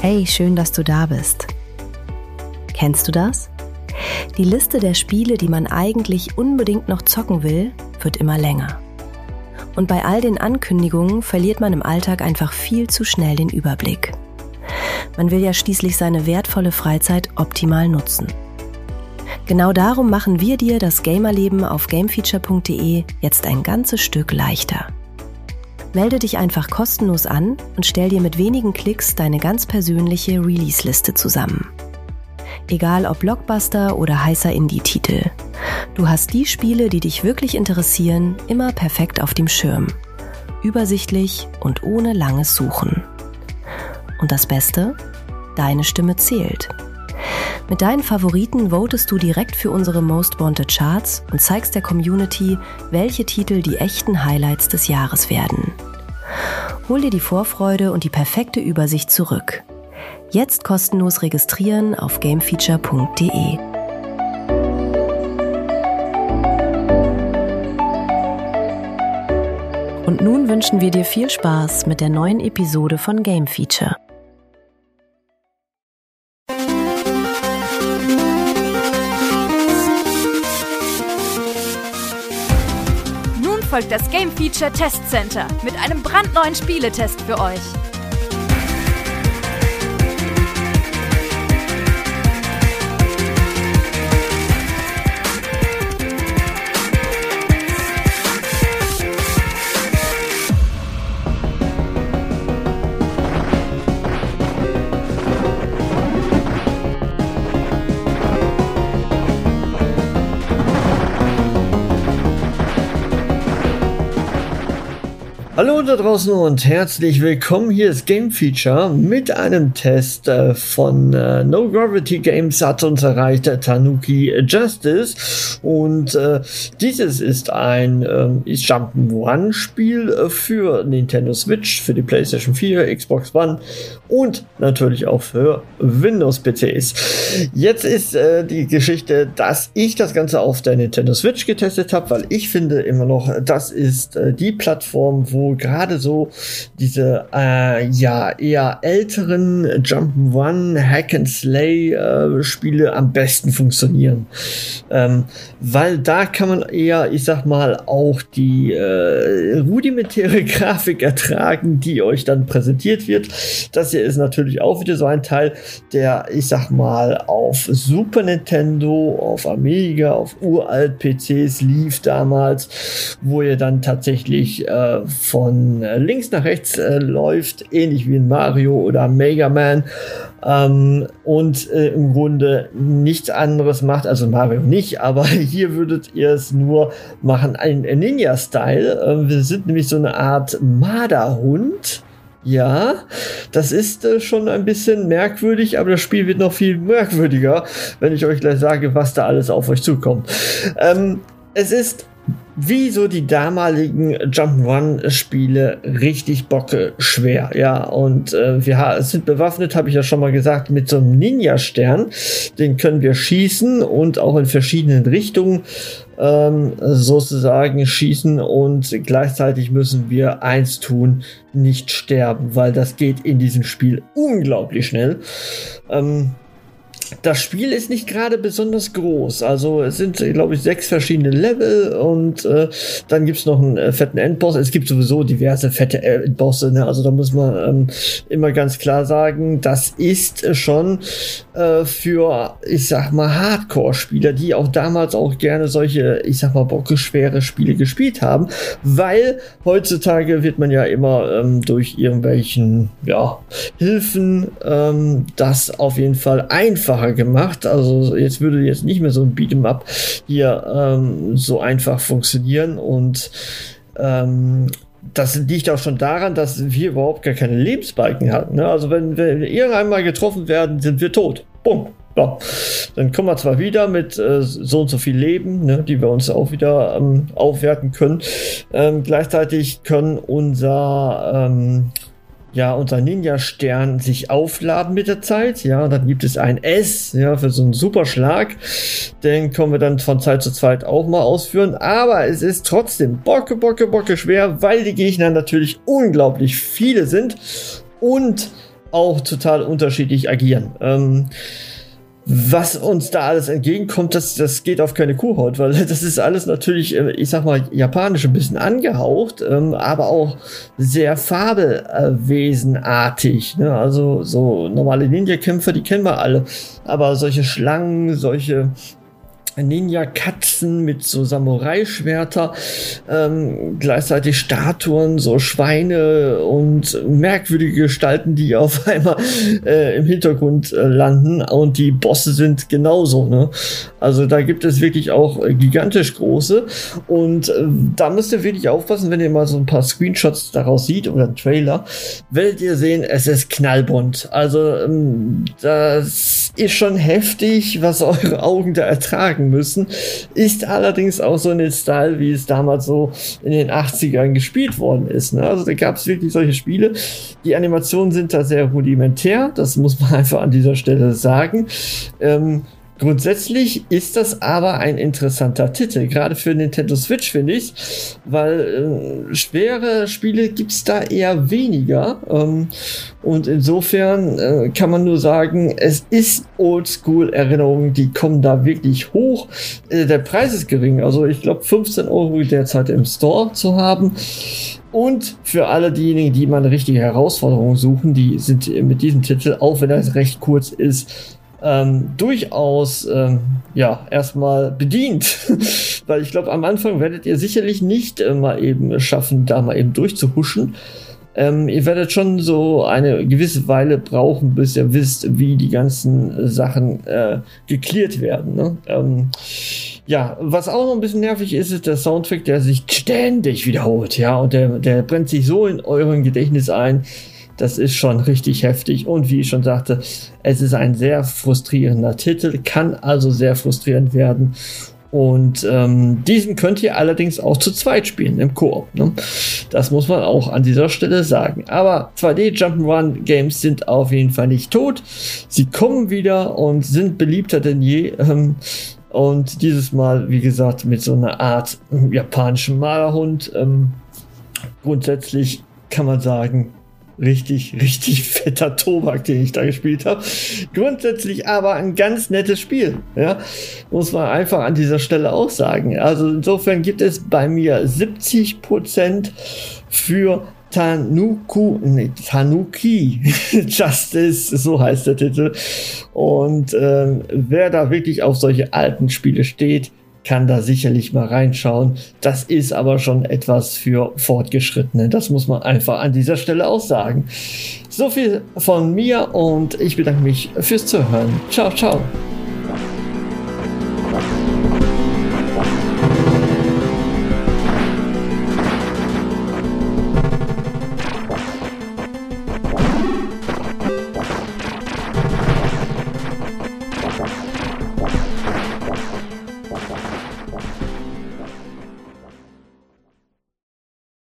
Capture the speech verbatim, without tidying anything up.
Hey, schön, dass du da bist. Kennst du das? Die Liste der Spiele, die man eigentlich unbedingt noch zocken will, wird immer länger. Und bei all den Ankündigungen verliert man im Alltag einfach viel zu schnell den Überblick. Man will ja schließlich seine wertvolle Freizeit optimal nutzen. Genau darum machen wir dir das Gamerleben auf gamefeature punkt de jetzt ein ganzes Stück leichter. Melde dich einfach kostenlos an und stell dir mit wenigen Klicks deine ganz persönliche Release-Liste zusammen. Egal ob Blockbuster oder heißer Indie-Titel. Du hast die Spiele, die dich wirklich interessieren, immer perfekt auf dem Schirm. Übersichtlich und ohne langes Suchen. Und das Beste? Deine Stimme zählt. Mit deinen Favoriten votest du direkt für unsere Most Wanted Charts und zeigst der Community, welche Titel die echten Highlights des Jahres werden. Hol dir die Vorfreude und die perfekte Übersicht zurück. Jetzt kostenlos registrieren auf gamefeature punkt de. Und nun wünschen wir dir viel Spaß mit der neuen Episode von Game Feature. Folgt das Game Feature Test Center mit einem brandneuen Spieletest für euch. Hallo da draußen und herzlich willkommen. Hier ist Game Feature mit einem Test äh, von äh, No Gravity Games hat uns erreicht, äh, Tanuki Justice. Und äh, dieses ist ein äh, Jump'n'Run-Spiel äh, für Nintendo Switch, für die PlayStation vier, Xbox One und natürlich auch für Windows-P Cs. Jetzt ist äh, die Geschichte, dass ich das Ganze auf der Nintendo Switch getestet habe, weil ich finde immer noch, das ist äh, die Plattform, wo gerade so diese äh, ja eher älteren Jump'n'Run, Hack-and-Slay äh, Spiele am besten funktionieren. Ähm, weil da kann man eher, ich sag mal, auch die äh, rudimentäre Grafik ertragen, die euch dann präsentiert wird. Das hier ist natürlich auch wieder so ein Teil, der, ich sag mal, auf Super Nintendo, auf Amiga, auf uralt P Cs lief damals, wo ihr dann tatsächlich äh, von links nach rechts äh, läuft, ähnlich wie in Mario oder Mega Man, ähm, und äh, im Grunde nichts anderes macht, also Mario nicht, aber hier würdet ihr es nur machen, ein Ninja-Style. Äh, wir sind nämlich so eine Art Marderhund. Ja, das ist äh, schon ein bisschen merkwürdig, aber das Spiel wird noch viel merkwürdiger, wenn ich euch gleich sage, was da alles auf euch zukommt. Ähm, es ist wie so die damaligen Jump'n'Run-Spiele richtig bocke schwer, ja, und äh, wir ha- sind bewaffnet, habe ich ja schon mal gesagt, mit so einem Ninja-Stern, den können wir schießen und auch in verschiedenen Richtungen ähm, sozusagen schießen und gleichzeitig müssen wir eins tun, nicht sterben, weil das geht in diesem Spiel unglaublich schnell. Ähm, Das Spiel ist nicht gerade besonders groß, also es sind, glaube ich, sechs verschiedene Level und äh, dann gibt es noch einen äh, fetten Endboss. Es gibt sowieso diverse fette Endbosse, ne? Also da muss man ähm, immer ganz klar sagen, das ist schon äh, für, ich sag mal, Hardcore-Spieler, die auch damals auch gerne solche, ich sag mal, bockeschwere Spiele gespielt haben, weil heutzutage wird man ja immer ähm, durch irgendwelchen, ja, Hilfen ähm, das auf jeden Fall einfach gemacht. Also jetzt würde jetzt nicht mehr so ein Beat'em Up hier ähm, so einfach funktionieren und ähm, das liegt auch schon daran, dass wir überhaupt gar keine Lebensbalken hatten. Ne? Also wenn wir irgendwann mal getroffen werden, sind wir tot. Bumm. Ja. Dann kommen wir zwar wieder mit äh, so und so viel Leben, ne, die wir uns auch wieder ähm, aufwerten können. Ähm, gleichzeitig können unser ähm, ja, unser Ninja-Stern sich aufladen mit der Zeit, ja, und dann gibt es ein S, ja, für so einen Superschlag, den können wir dann von Zeit zu Zeit auch mal ausführen, aber es ist trotzdem bocke, bocke, bocke schwer, weil die Gegner natürlich unglaublich viele sind und auch total unterschiedlich agieren. Ähm, Was uns da alles entgegenkommt, das, das geht auf keine Kuhhaut, weil das ist alles natürlich, ich sag mal, japanisch ein bisschen angehaucht, ähm, aber auch sehr fabelwesenartig. Ne? Also so normale Ninja-Kämpfer, die kennen wir alle. Aber solche Schlangen, solche Ninja-Katzen mit so Samurai-Schwerter, ähm, gleichzeitig Statuen, so Schweine und merkwürdige Gestalten, die auf einmal äh, im Hintergrund äh, landen, und die Bosse sind genauso, ne? Also da gibt es wirklich auch äh, gigantisch große, und äh, da müsst ihr wirklich aufpassen, wenn ihr mal so ein paar Screenshots daraus seht oder einen Trailer, werdet ihr sehen, es ist knallbunt. Also ähm, das ist schon heftig, was eure Augen da ertragen müssen, ist allerdings auch so in den Style, wie es damals so in den achtzigern gespielt worden ist. Ne? Also da gab es wirklich solche Spiele. Die Animationen sind da sehr rudimentär, das muss man einfach an dieser Stelle sagen. Ähm, Grundsätzlich ist das aber ein interessanter Titel, gerade für Nintendo Switch, finde ich, weil äh, schwere Spiele gibt es da eher weniger, ähm, und insofern äh, kann man nur sagen, es ist Oldschool-Erinnerungen, die kommen da wirklich hoch. Äh, der Preis ist gering, also ich glaube fünfzehn Euro derzeit im Store zu haben. Und für alle diejenigen, die mal eine richtige Herausforderung suchen, die sind mit diesem Titel, auch wenn er recht kurz ist, Ähm, durchaus ähm, ja erstmal bedient, weil ich glaube, am Anfang werdet ihr sicherlich nicht äh, mal eben schaffen, da mal eben durchzuhuschen. Ähm, ihr werdet schon so eine gewisse Weile brauchen, bis ihr wisst, wie die ganzen Sachen äh, geklärt werden. Ne? Ähm, ja, was auch noch ein bisschen nervig ist, ist der Soundtrack, der sich ständig wiederholt, ja, und der, der brennt sich so in euren Gedächtnis ein. Das ist schon richtig heftig, und wie ich schon sagte, es ist ein sehr frustrierender Titel, kann also sehr frustrierend werden, und ähm, diesen könnt ihr allerdings auch zu zweit spielen im Koop, ne? Das muss man auch an dieser Stelle sagen. Aber zwei D Jump'n'Run Games sind auf jeden Fall nicht tot, sie kommen wieder und sind beliebter denn je, ähm, und dieses Mal, wie gesagt, mit so einer Art äh, japanischen Malerhund. Ähm, grundsätzlich kann man sagen, richtig, richtig fetter Tobak, den ich da gespielt habe. Grundsätzlich aber ein ganz nettes Spiel, ja, muss man einfach an dieser Stelle auch sagen. Also insofern gibt es bei mir siebzig Prozent für Tanuku, nee, Tanuki Justice, so heißt der Titel. Und ähm, wer da wirklich auf solche alten Spiele steht, kann da sicherlich mal reinschauen. Das ist aber schon etwas für Fortgeschrittene. Das muss man einfach an dieser Stelle auch sagen. So viel von mir, und ich bedanke mich fürs Zuhören. Ciao, ciao.